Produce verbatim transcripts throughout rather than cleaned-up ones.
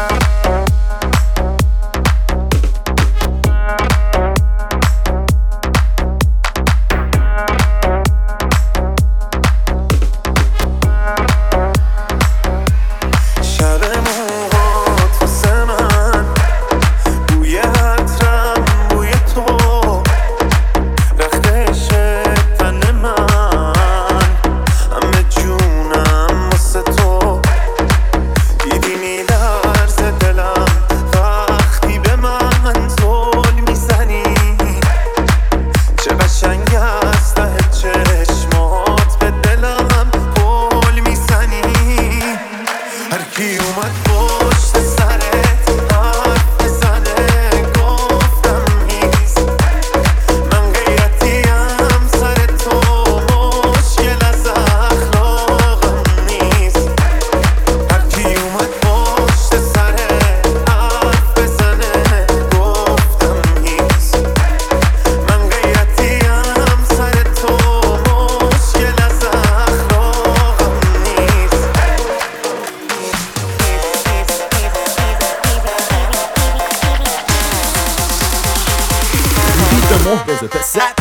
محرز پسر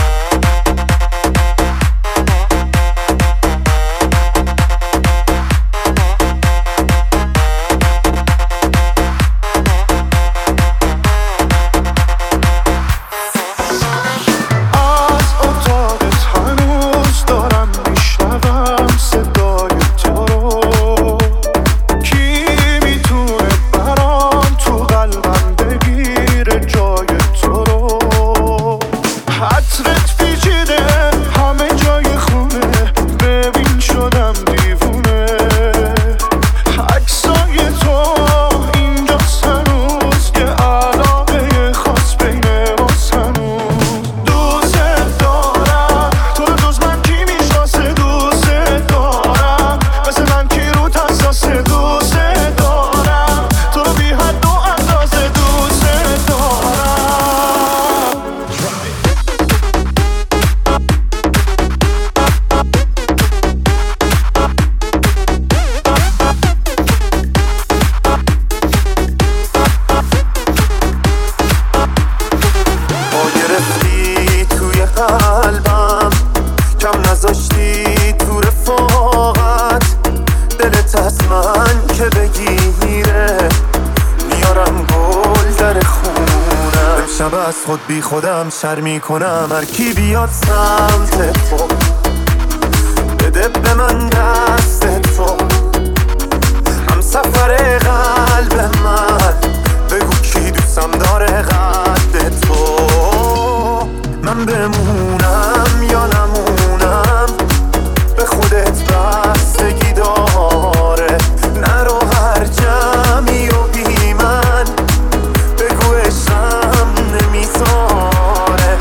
از خود بی خودم شرمی کنم هر کی بیاد سمت تو بده به من دست تو هم سفر قلب من بگو کی دوستم داره قد تو من بمونم یا نمونم به خودت بستگی داره نرو هر جمعی و بی من بگو عشقم نمیذاره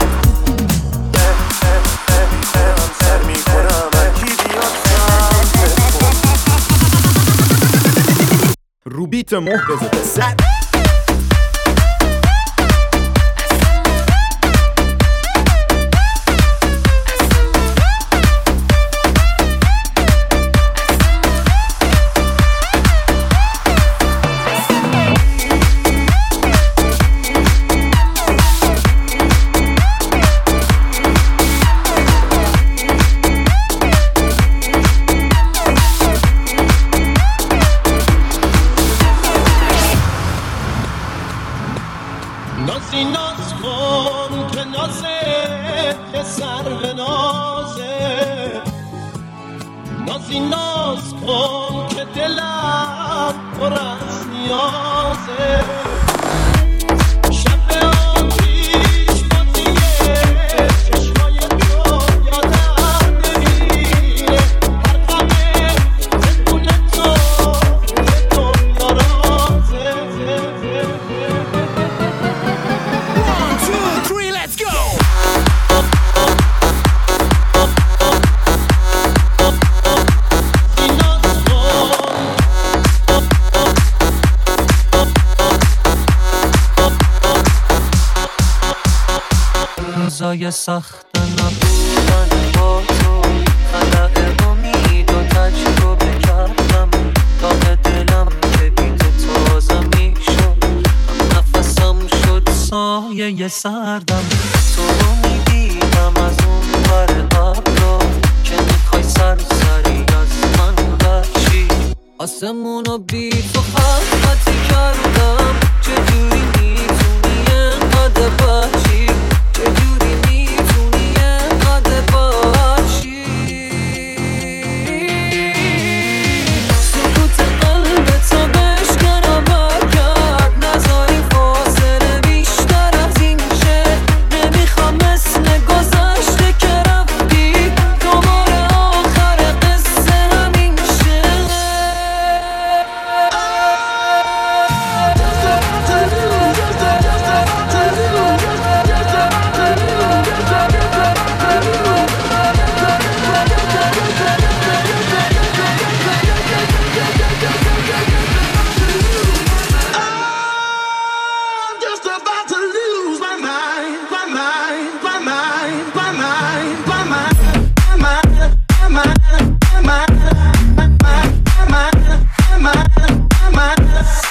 هم سر میکنم هر کی بیاد سمت تو رو بیت محرز پسر نازی ناز کن که نازه که سر به نازه نازی ناز کن که دلم پر از نیازه شب آتیش بازیه چشمای تو یادم نمیره هر غمه بدون تو به دنیا رازه روزای سخت نبودن با تو خلأ امید و تجربه کردم داغ دلم که بی تو تازه میشه سینه سردم. تو رو میدیدم از اون ور ابرا که میخوای سرسری از من بچی. آسمونو بی تو خلقتی کردم. چجوری میتونی انقدر بچی؟ چجوری میتونی انقدر بچی؟ سکوت قلبتو بشکنم برگرد. نذاری فاصله بیشتر از این شه. نمیخوام مثل گذشته که رفتی دوباره آخر قصه همین شه. I'm just about to lose my mind, my mind, my mind, my mind, my mind, my mind, my mind, my mind, my mind,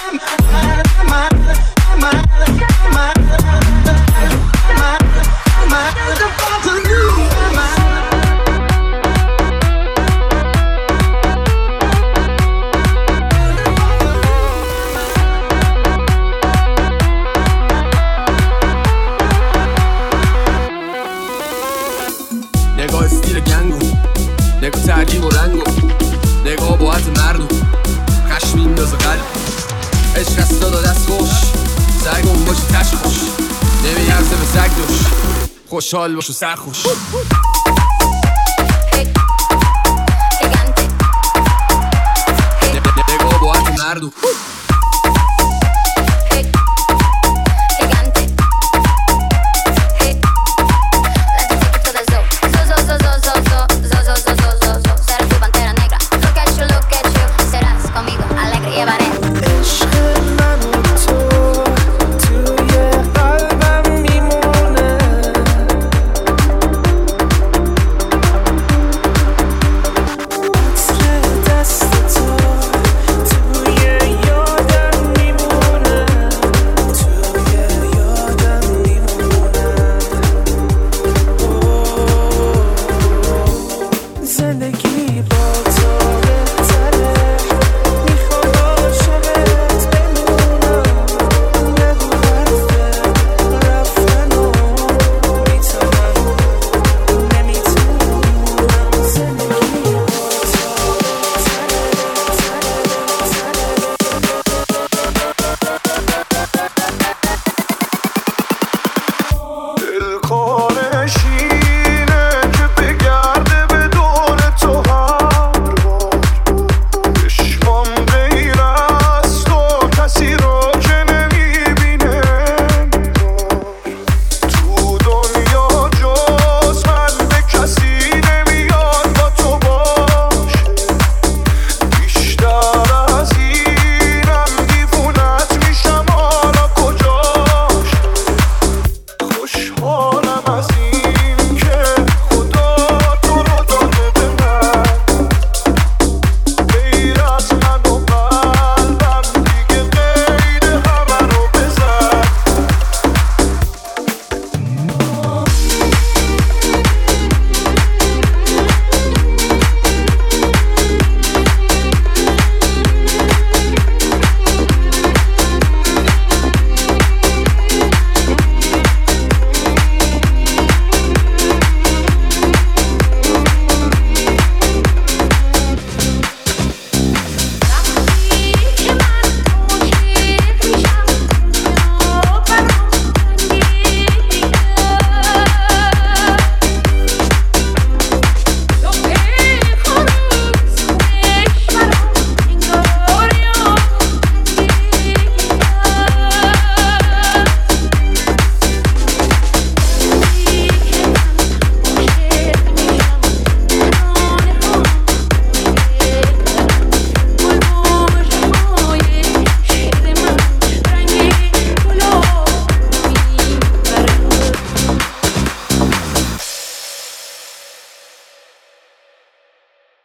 about to lose my mind. نگاه استیل گنگو، نگاه ترکیب و رنگو، نگاه با عد مردو، خشم میندازه قلب، عشق از داد دست خوش، سرگون باشی تش خوش، نمیارزه به سگ دوش، خوشحال باش و سرخوش. نگاه با عد مردو